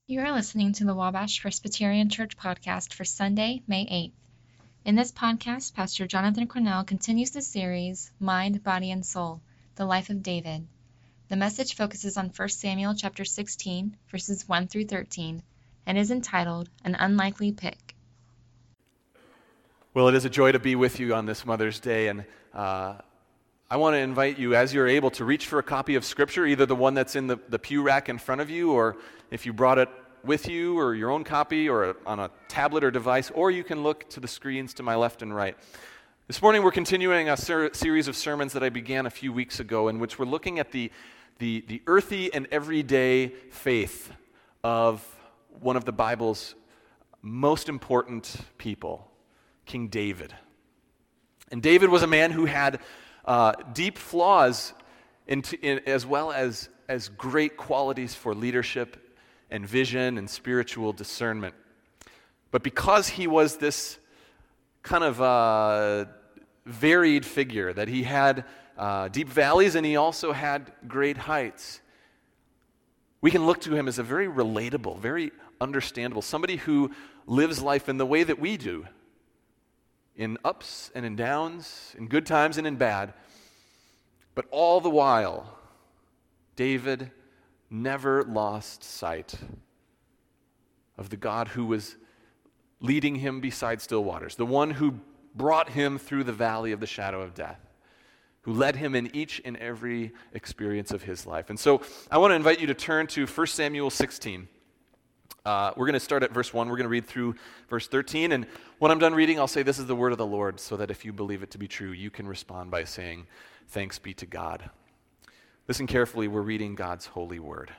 You are listening to the Wabash Presbyterian Church podcast for Sunday, May 8th. In this podcast, Pastor Jonathan Cornell continues the series, Mind, Body, and Soul, The Life of David. The message focuses on 1 Samuel chapter 16, verses 1 through 13, and is entitled, An Unlikely Pick. Well, it is a joy to be with you on this Mother's Day, and I want to invite you, as you're able, to reach for a copy of Scripture, either the one that's in the pew rack in front of you, or if you brought it with you, or your own copy, or on a tablet or device, or you can look to the screens to my left and right. This morning we're continuing a series of sermons that I began a few weeks ago, in which we're looking at the earthy and everyday faith of one of the Bible's most important people, King David. And David was a man who had deep flaws as well as great qualities for leadership and vision and spiritual discernment. But because he was this kind of varied figure, that he had deep valleys and he also had great heights, we can look to him as a very relatable, very understandable, somebody who lives life in the way that we do, in ups and in downs, in good times and in bad. But all the while, David never lost sight of the God who was leading him beside still waters, the one who brought him through the valley of the shadow of death, who led him in each and every experience of his life. And so I want to invite you to turn to 1 Samuel 16. We're going to start at verse 1. We're going to read through verse 13. And when I'm done reading, I'll say, this is the word of the Lord, so that if you believe it to be true, you can respond by saying, thanks be to God. Listen carefully. We're reading God's holy word.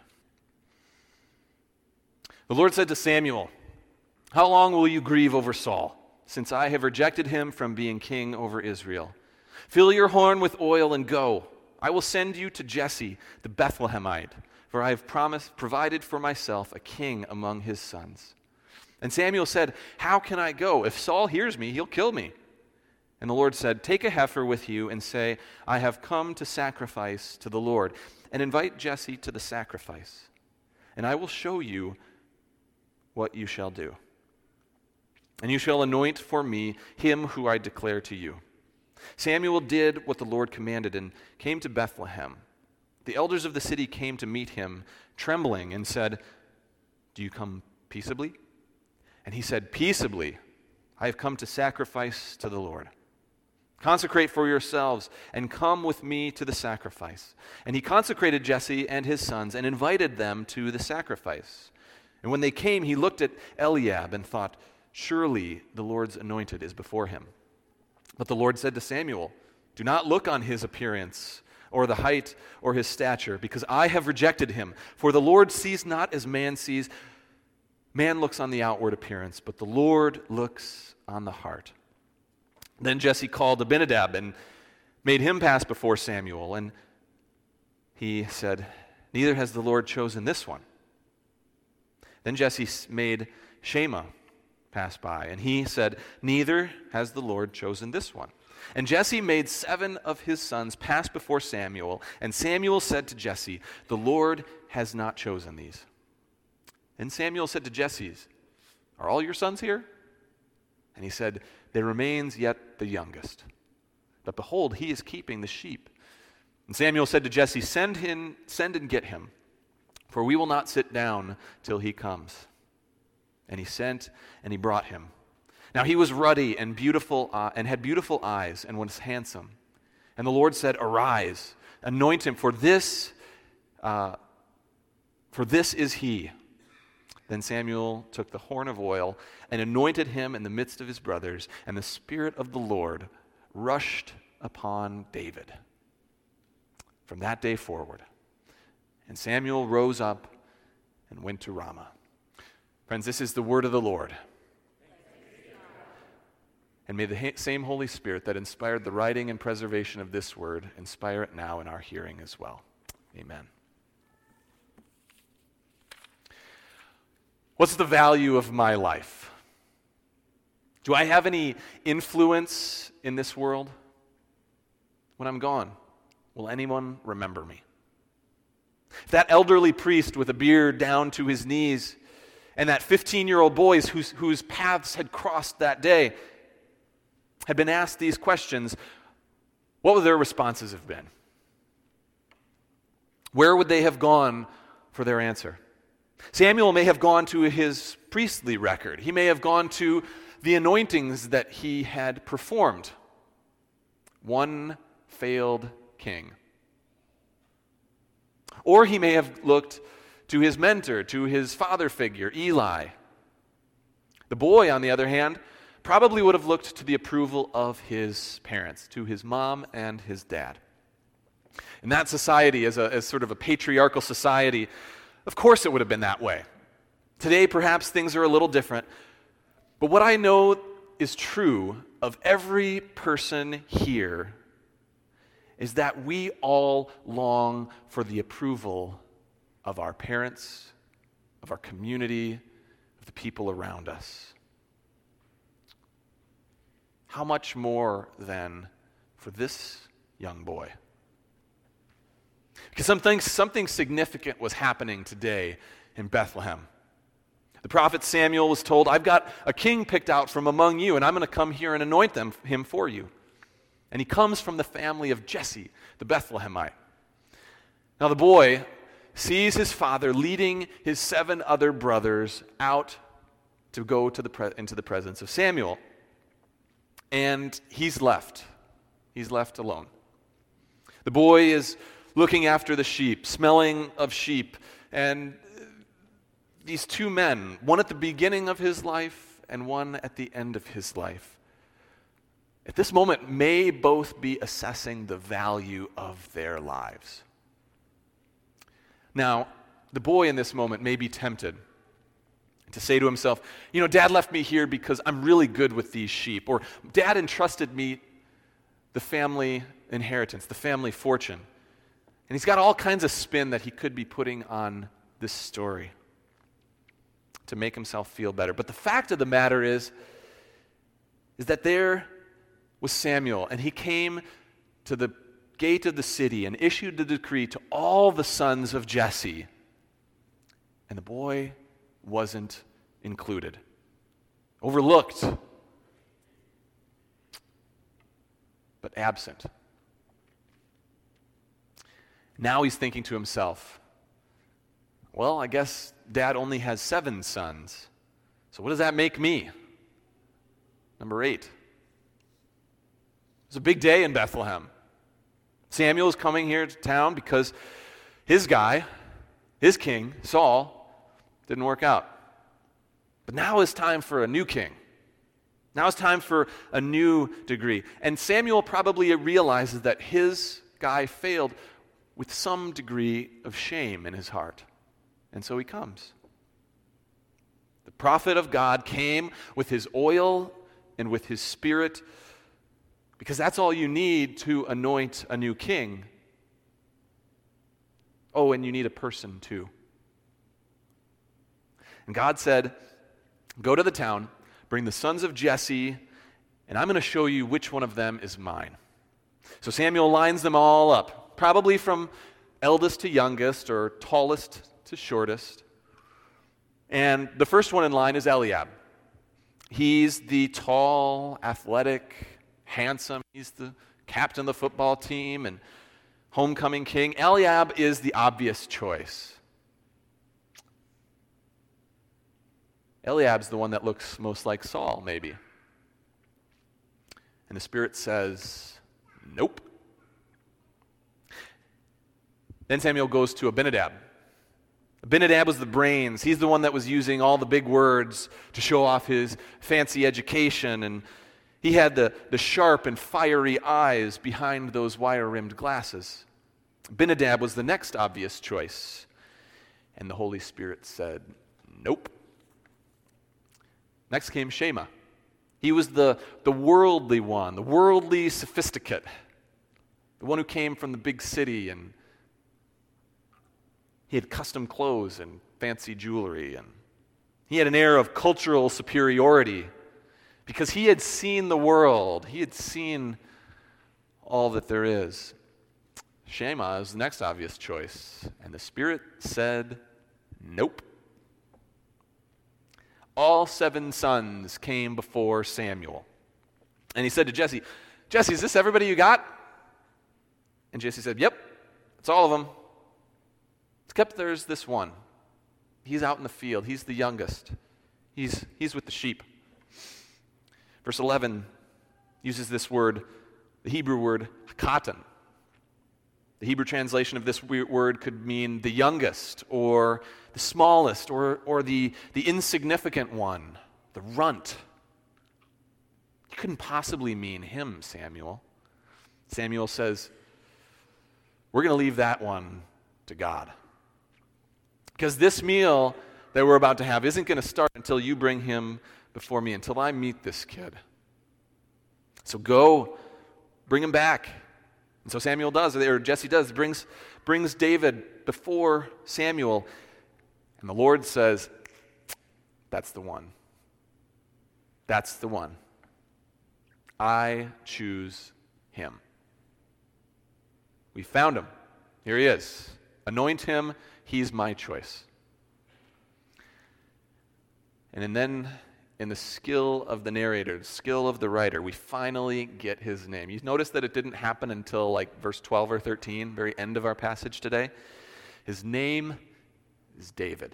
The Lord said to Samuel, "How long will you grieve over Saul, since I have rejected him from being king over Israel? Fill your horn with oil and go. I will send you to Jesse the Bethlehemite, for I have provided for myself a king among his sons." And Samuel said, "How can I go? If Saul hears me, he'll kill me." And the Lord said, "Take a heifer with you and say, I have come to sacrifice to the Lord, and invite Jesse to the sacrifice. And I will show you what you shall do. And you shall anoint for me him who I declare to you." Samuel did what the Lord commanded and came to Bethlehem. The elders of the city came to meet him, trembling, and said, "Do you come peaceably?" And he said, "Peaceably. I have come to sacrifice to the Lord. Consecrate for yourselves and come with me to the sacrifice." And he consecrated Jesse and his sons and invited them to the sacrifice. And when they came, he looked at Eliab and thought, "Surely the Lord's anointed is before him." But the Lord said to Samuel, "Do not look on his appearance or the height or his stature, because I have rejected him. For the Lord sees not as man sees. Man looks on the outward appearance, but the Lord looks on the heart." Then Jesse called Abinadab and made him pass before Samuel. And he said, "Neither has the Lord chosen this one." Then Jesse made Shammah pass by, and he said, "Neither has the Lord chosen this one." And Jesse made 7 of his sons pass before Samuel, and Samuel said to Jesse, "The Lord has not chosen these." And Samuel said to Jesse, "Are all your sons here?" And he said, "There remains yet the youngest. But behold, he is keeping the sheep." And Samuel said to Jesse, Send and get him, for we will not sit down till he comes." And he sent, and he brought him. Now he was ruddy and beautiful, and had beautiful eyes, and was handsome. And the Lord said, "Arise, anoint him, for this is he." Then Samuel took the horn of oil and anointed him in the midst of his brothers, and the Spirit of the Lord rushed upon David from that day forward. And Samuel rose up and went to Ramah. Friends, this is the word of the Lord. And may the same Holy Spirit that inspired the writing and preservation of this word inspire it now in our hearing as well. Amen. What's the value of my life? Do I have any influence in this world? When I'm gone, will anyone remember me? If that elderly priest with a beard down to his knees and that 15-year-old boys whose paths had crossed that day had been asked these questions, what would their responses have been? Where would they have gone for their answer? Samuel may have gone to his priestly record. He may have gone to the anointings that he had performed. One failed king. Or he may have looked to his mentor, to his father figure, Eli. The boy, on the other hand, probably would have looked to the approval of his parents, to his mom and his dad. In that society, as sort of a patriarchal society, of course it would have been that way. Today, perhaps things are a little different, but what I know is true of every person here is that we all long for the approval of our parents, of our community, of the people around us. How much more, then, for this young boy? Because something significant was happening today in Bethlehem. The prophet Samuel was told, I've got a king picked out from among you, and I'm going to come here and anoint him for you. And he comes from the family of Jesse, the Bethlehemite. Now the boy sees his father leading his 7 other brothers out to go into the presence of Samuel. And he's left. He's left alone. The boy is looking after the sheep, smelling of sheep, and these 2 men, one at the beginning of his life and one at the end of his life, at this moment may both be assessing the value of their lives. Now, the boy in this moment may be tempted to say to himself, Dad left me here because I'm really good with these sheep, or Dad entrusted me the family inheritance, the family fortune. And he's got all kinds of spin that he could be putting on this story to make himself feel better. But the fact of the matter is that there was Samuel, and he came to the gate of the city and issued the decree to all the sons of Jesse. And the boy wasn't included. Overlooked, but absent. Now he's thinking to himself, well, I guess Dad only has 7 sons. So what does that make me? Number 8. It's a big day in Bethlehem. Samuel is coming here to town because his guy, his king, Saul, didn't work out. But now is time for a new king. Now is time for a new degree. And Samuel probably realizes that his guy failed with some degree of shame in his heart. And so he comes. The prophet of God came with his oil and with his spirit, because that's all you need to anoint a new king. Oh, and you need a person too. And God said, go to the town, bring the sons of Jesse, and I'm going to show you which one of them is mine. So Samuel lines them all up, probably from eldest to youngest or tallest to shortest. And the first one in line is Eliab. He's the tall, athletic, handsome. He's the captain of the football team and homecoming king. Eliab is the obvious choice. Eliab's the one that looks most like Saul, maybe. And the Spirit says, nope. Then Samuel goes to Abinadab. Abinadab was the brains. He's the one that was using all the big words to show off his fancy education, and he had the sharp and fiery eyes behind those wire-rimmed glasses. Abinadab was the next obvious choice, and the Holy Spirit said, nope. Next came Shema. He was the worldly one, the worldly sophisticate, the one who came from the big city, and he had custom clothes and fancy jewelry, and he had an air of cultural superiority because he had seen the world. He had seen all that there is. Shema is the next obvious choice, and the Spirit said, nope. all 7 sons came before Samuel. And he said to Jesse, Jesse, is this everybody you got? And Jesse said, yep, it's all of them. Except there's this one. He's out in the field. He's the youngest. He's with the sheep. Verse 11 uses this word, the Hebrew word, katan. The Hebrew translation of this word could mean the youngest, or the smallest, or the insignificant one, the runt. It couldn't possibly mean him, Samuel. Samuel says, we're going to leave that one to God. Because this meal that we're about to have isn't going to start until you bring him before me, until I meet this kid. So go, bring him back. And so Samuel does, or Jesse does, brings David before Samuel. And the Lord says, that's the one. That's the one. I choose him. We found him. Here he is. Anoint him. He's my choice. And then in the skill of the narrator, the skill of the writer, we finally get his name. You notice that it didn't happen until like verse 12 or 13, very end of our passage today. His name is David.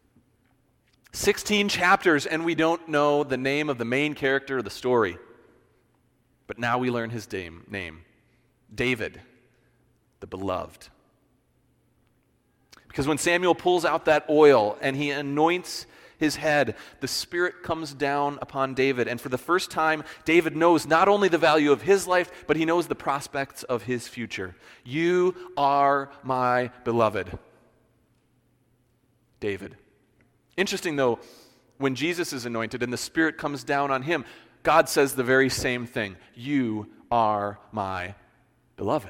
16 chapters, and we don't know the name of the main character of the story. But now we learn his name. David, the beloved. Because when Samuel pulls out that oil and he anoints his head, the Spirit comes down upon David. And for the first time, David knows not only the value of his life, but he knows the prospects of his future. You are my beloved. David. Interesting, though, when Jesus is anointed and the Spirit comes down on him, God says the very same thing. You are my beloved.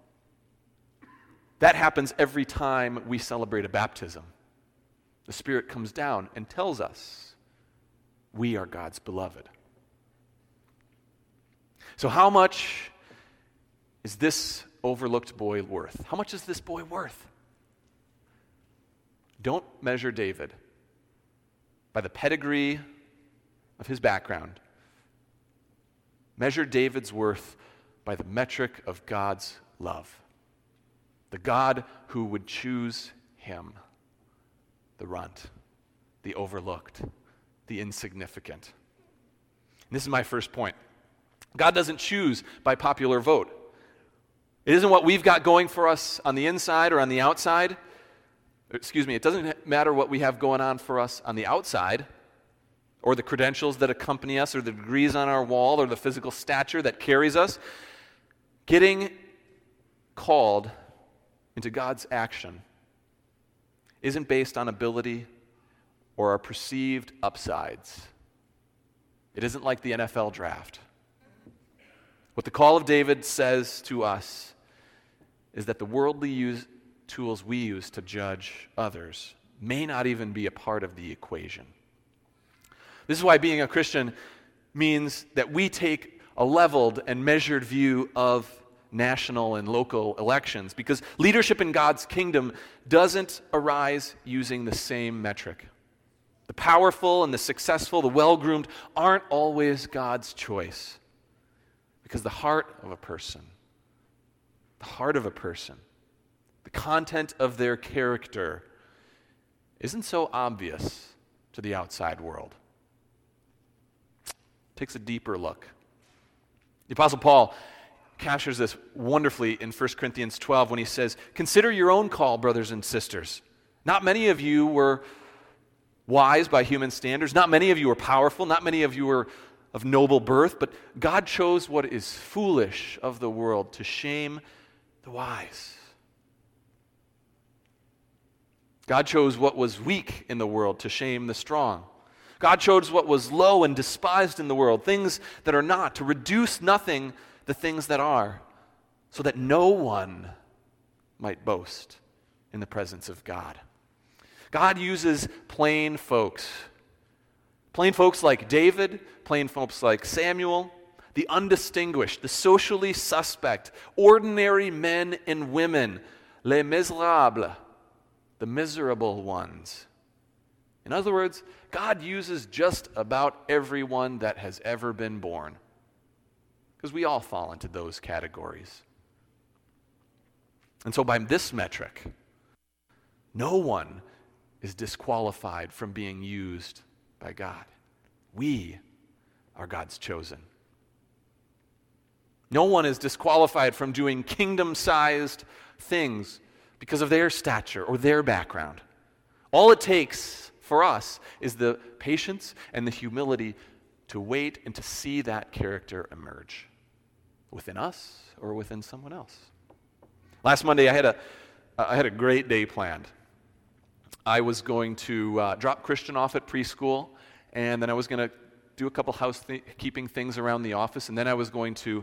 That happens every time we celebrate a baptism. The Spirit comes down and tells us we are God's beloved. So how much is this overlooked boy worth? How much is this boy worth? Don't measure David by the pedigree of his background. Measure David's worth by the metric of God's love. The God who would choose him. The runt, the overlooked, the insignificant. And this is my first point. God doesn't choose by popular vote. It isn't what we've got going for us on the inside or on the outside. It doesn't matter what we have going on for us on the outside, or the credentials that accompany us, or the degrees on our wall, or the physical stature that carries us. Getting called into God's action isn't based on ability or our perceived upsides. It isn't like the NFL draft. What the call of David says to us is that the worldly tools we use to judge others may not even be a part of the equation. This is why being a Christian means that we take a leveled and measured view of national and local elections, because leadership in God's kingdom doesn't arise using the same metric. The powerful and the successful, the well-groomed, aren't always God's choice, because the heart of a person, the content of their character isn't so obvious to the outside world. It takes a deeper look. The Apostle Paul captures this wonderfully in 1 Corinthians 12 when he says, "Consider your own call, brothers and sisters. Not many of you were wise by human standards. Not many of you were powerful. Not many of you were of noble birth. But God chose what is foolish of the world to shame the wise. God chose what was weak in the world to shame the strong. God chose what was low and despised in the world, things that are not, to reduce nothing the things that are, so that no one might boast in the presence of God." God uses plain folks like David, plain folks like Samuel, the undistinguished, the socially suspect, ordinary men and women, les miserables, the miserable ones, In other words, God uses just about everyone that has ever been born, because we all fall into those categories. And so by this metric, no one is disqualified from being used by God. We are God's chosen. No one is disqualified from doing kingdom-sized things because of their stature or their background. All it takes for us is the patience and the humility to wait and to see that character emerge within us or within someone else. Last Monday, I had a great day planned. I was going to drop Christian off at preschool, and then I was going to do a couple housekeeping things around the office, and then I was going to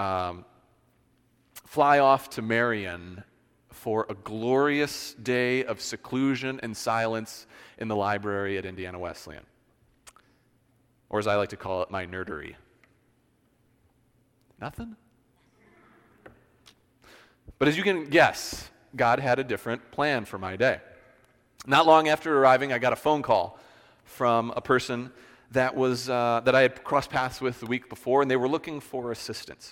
fly off to Marion for a glorious day of seclusion and silence in the library at Indiana Wesleyan, or as I like to call it, my nerdery. Nothing? But as you can guess, God had a different plan for my day. Not long after arriving, I got a phone call from a person that I had crossed paths with the week before, and they were looking for assistance.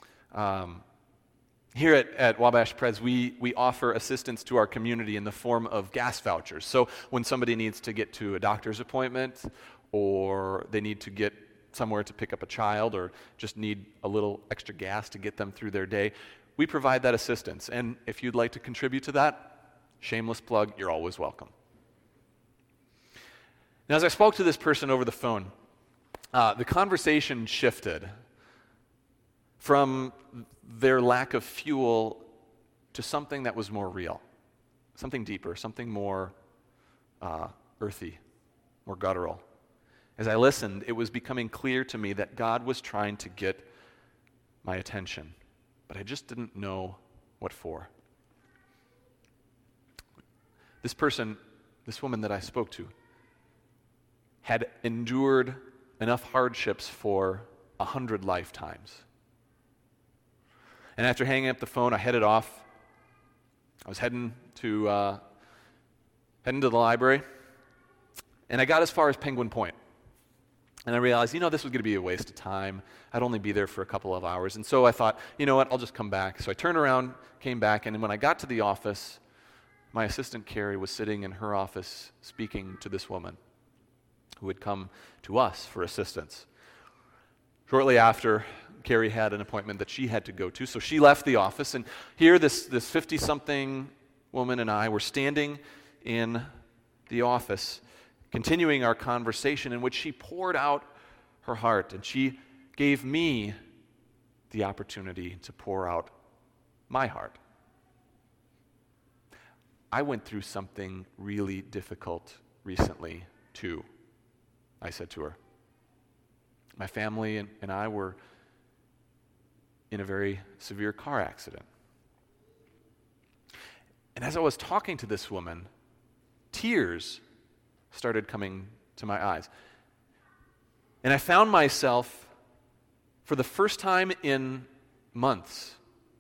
Here at Wabash Pres, we offer assistance to our community in the form of gas vouchers. So when somebody needs to get to a doctor's appointment, or they need to get somewhere to pick up a child, or just need a little extra gas to get them through their day, we provide that assistance. And if you'd like to contribute to that, shameless plug, you're always welcome. Now, as I spoke to this person over the phone, the conversation shifted from their lack of fuel to something that was more real, something deeper, something more earthy, more guttural. As I listened, it was becoming clear to me that God was trying to get my attention, but I just didn't know what for. This person, this woman that I spoke to, had endured enough hardships for 100 lifetimes. And after hanging up the phone, I headed off. I was heading to the library, and I got as far as Penguin Point. And I realized, this was going to be a waste of time. I'd only be there for a couple of hours. And so I thought, you know what, I'll just come back. So I turned around, came back, and when I got to the office, my assistant Carrie was sitting in her office speaking to this woman who had come to us for assistance. Shortly after, Carrie had an appointment that she had to go to, so she left the office, and here this 50-something woman and I were standing in the office, continuing our conversation in which she poured out her heart, and she gave me the opportunity to pour out my heart. I went through something really difficult recently, too, I said to her. My family and I were in a very severe car accident. And as I was talking to this woman, tears started coming to my eyes. And I found myself, for the first time in months,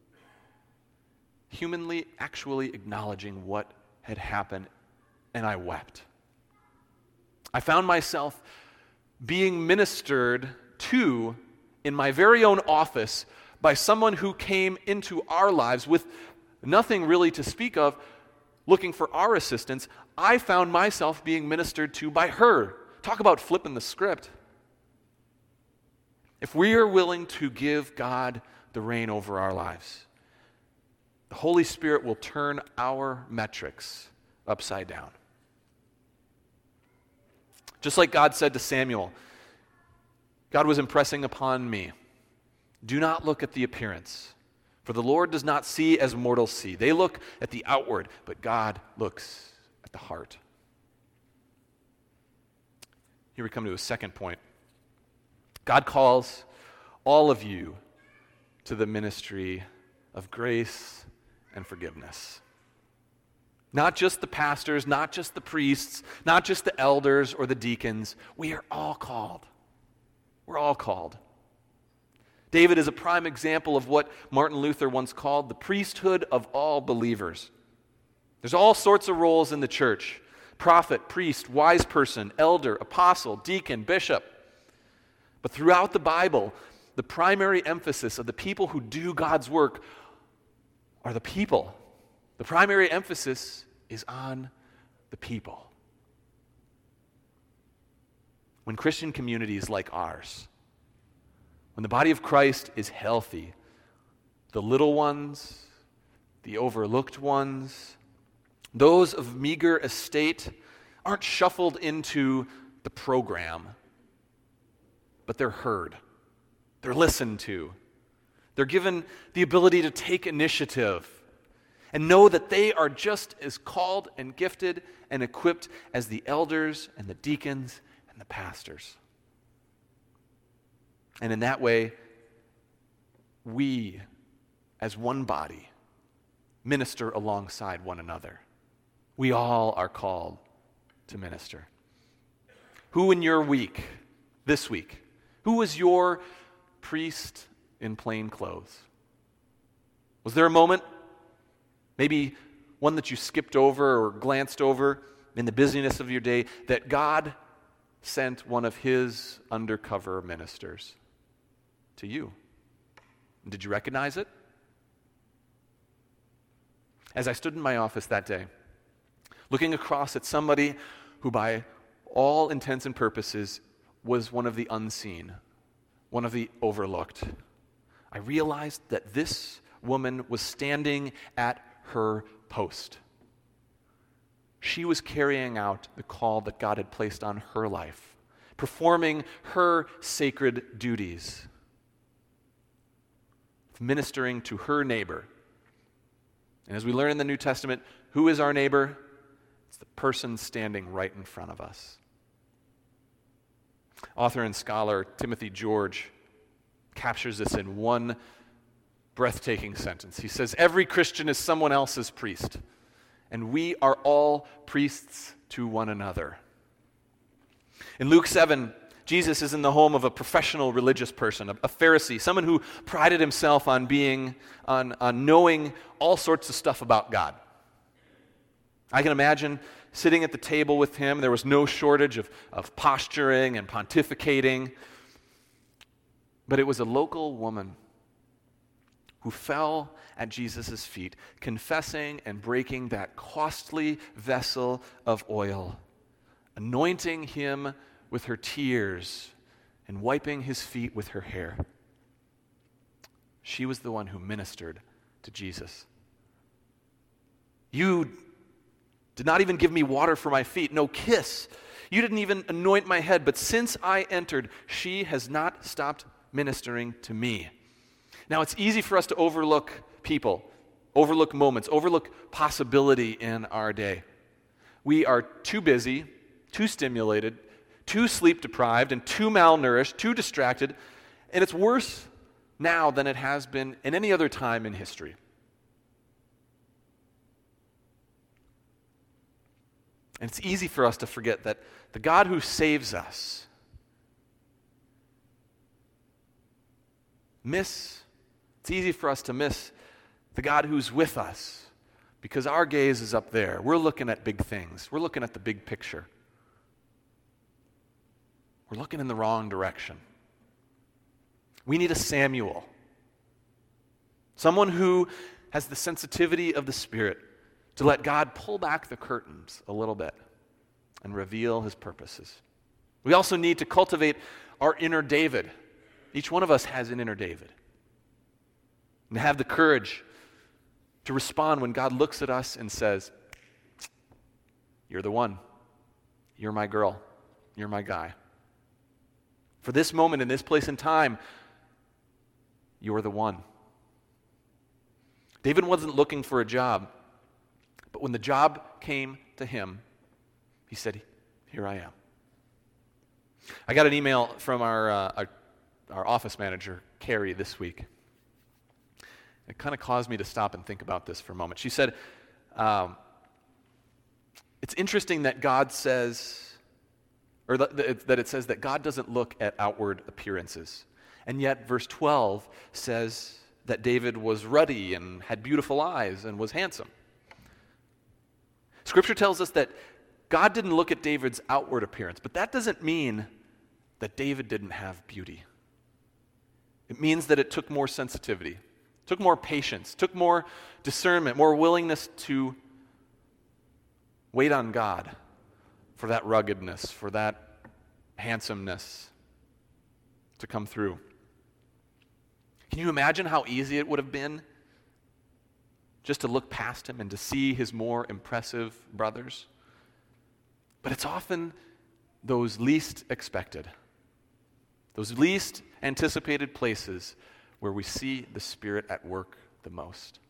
humanly, actually acknowledging what had happened, and I wept. I found myself being ministered to in my very own office by someone who came into our lives with nothing really to speak of, looking for our assistance. I found myself being ministered to by her. Talk about flipping the script. If we are willing to give God the reign over our lives, the Holy Spirit will turn our metrics upside down. Just like God said to Samuel, God was impressing upon me, do not look at the appearance, for the Lord does not see as mortals see. They look at the outward, but God looks at the heart. Here we come to a second point. God calls all of you to the ministry of grace and forgiveness. Not just the pastors, not just the priests, not just the elders or the deacons. We are all called. We're all called. David is a prime example of what Martin Luther once called the priesthood of all believers. There's all sorts of roles in the church, prophet, priest, wise person, elder, apostle, deacon, bishop. But throughout the Bible, the primary emphasis of the people who do God's work are the people. The primary emphasis is on the people. When Christian communities like ours, when the body of Christ is healthy, the little ones, the overlooked ones, those of meager estate aren't shuffled into the program, but they're heard. They're listened to. They're given the ability to take initiative and know that they are just as called and gifted and equipped as the elders and the deacons and the pastors. And in that way, we, as one body, minister alongside one another. We all are called to minister. Who in your week, this week, who was your priest in plain clothes? Was there a moment, maybe one that you skipped over or glanced over in the busyness of your day, that God sent one of his undercover ministers to you? Did you recognize it? As I stood in my office that day, looking across at somebody who by all intents and purposes was one of the unseen, one of the overlooked, I realized that this woman was standing at her post. She was carrying out the call that God had placed on her life, performing her sacred duties, ministering to her neighbor. And as we learn in the New Testament, who is our neighbor? It's the person standing right in front of us. Author and scholar Timothy George captures this in one breathtaking sentence. He says, "Every Christian is someone else's priest, and we are all priests to one another." In Luke 7, Jesus is in the home of a professional religious person, a Pharisee, someone who prided himself on knowing all sorts of stuff about God. I can imagine sitting at the table with him. There was no shortage of posturing and pontificating. But it was a local woman who fell at Jesus' feet, confessing and breaking that costly vessel of oil, anointing him with her tears and wiping his feet with her hair. She was the one who ministered to Jesus. "You did not even give me water for my feet, no kiss. You didn't even anoint my head, but since I entered, she has not stopped ministering to me." Now, it's easy for us to overlook people, overlook moments, overlook possibility in our day. We are too busy, too stimulated, too sleep-deprived, and too malnourished, too distracted, and it's worse now than it has been in any other time in history. And it's easy for us to forget that the God who saves us it's easy for us to miss the God who's with us because our gaze is up there. We're looking at big things. We're looking at the big picture. We're looking in the wrong direction. We need a Samuel, someone who has the sensitivity of the Spirit to let God pull back the curtains a little bit and reveal his purposes. We also need to cultivate our inner David. Each one of us has an inner David. And have the courage to respond when God looks at us and says, "You're the one. You're my girl. You're my guy. For this moment in this place and time, you're the one." David wasn't looking for a job, but when the job came to him, he said, "Here I am." I got an email from our office manager, Carrie, this week. It kind of caused me to stop and think about this for a moment. She said, it's interesting that God says, or that it says that God doesn't look at outward appearances. And yet verse 12 says that David was ruddy and had beautiful eyes and was handsome. Scripture tells us that God didn't look at David's outward appearance, but that doesn't mean that David didn't have beauty. It means that it took more sensitivity, took more patience, took more discernment, more willingness to wait on God for that ruggedness, for that handsomeness to come through. Can you imagine how easy it would have been just to look past him and to see his more impressive brothers? But it's often those least expected, those least anticipated places where we see the Spirit at work the most.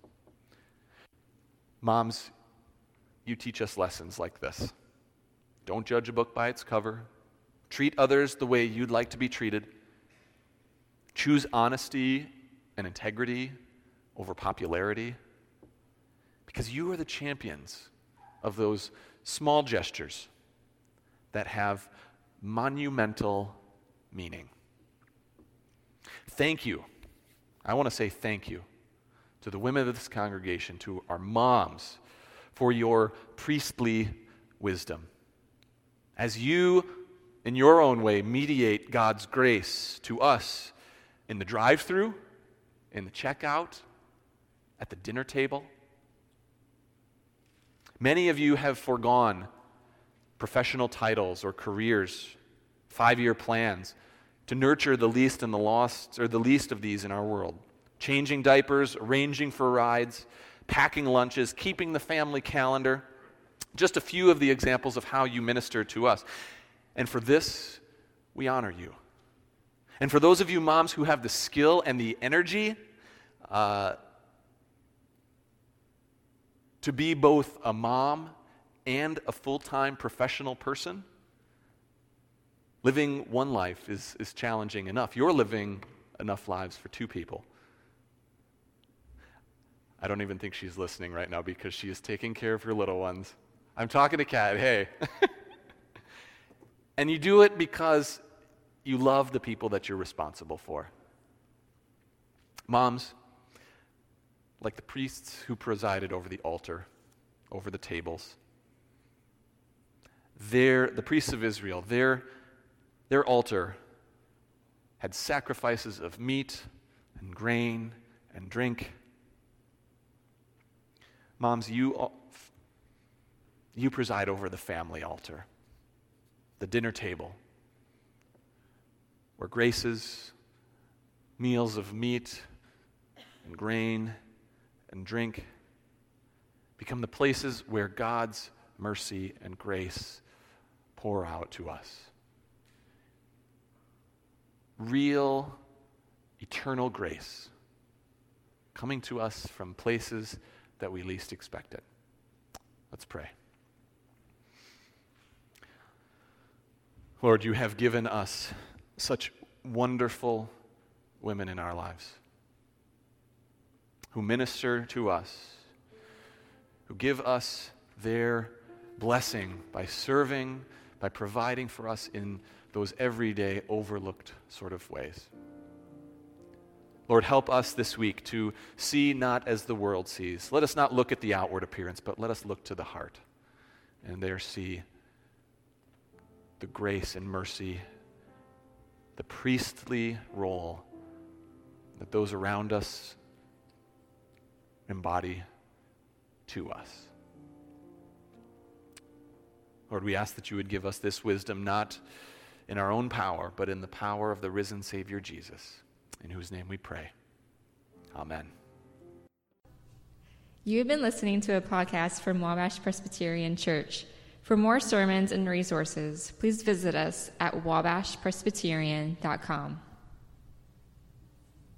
Moms, you teach us lessons like this. Don't judge a book by its cover. Treat others the way you'd like to be treated. Choose honesty and integrity over popularity, because you are the champions of those small gestures that have monumental meaning. Thank you. I want to say thank you to the women of this congregation, to our moms, for your priestly wisdom. As you, in your own way, mediate God's grace to us in the drive-thru, in the checkout, at the dinner table. Many of you have foregone professional titles or careers, 5-year plans, to nurture the least and the lost, or the least of these in our world. Changing diapers, arranging for rides, packing lunches, keeping the family calendar. Just a few of the examples of how you minister to us. And for this, we honor you. And for those of you moms who have the skill and the energy to be both a mom and a full-time professional person, living one life is challenging enough. You're living enough lives for 2 people. I don't even think she's listening right now because she is taking care of her little ones. I'm talking to Kat, hey. And you do it because you love the people that you're responsible for. Moms, like the priests who presided over the altar, over the tables, the priests of Israel, their altar had sacrifices of meat and grain and drink. Moms, you preside over the family altar, the dinner table, where graces, meals of meat and grain and drink become the places where God's mercy and grace pour out to us. Real, eternal grace coming to us from places that we least expect it. Let's pray. Lord, you have given us such wonderful women in our lives who minister to us, who give us their blessing by serving, by providing for us in those everyday overlooked sort of ways. Lord, help us this week to see not as the world sees. Let us not look at the outward appearance, but let us look to the heart and there see the grace and mercy, the priestly role that those around us embody to us. Lord, we ask that you would give us this wisdom, not in our own power, but in the power of the risen Savior Jesus, in whose name we pray. Amen. You have been listening to a podcast from Wabash Presbyterian Church. For more sermons and resources, please visit us at wabashpresbyterian.com.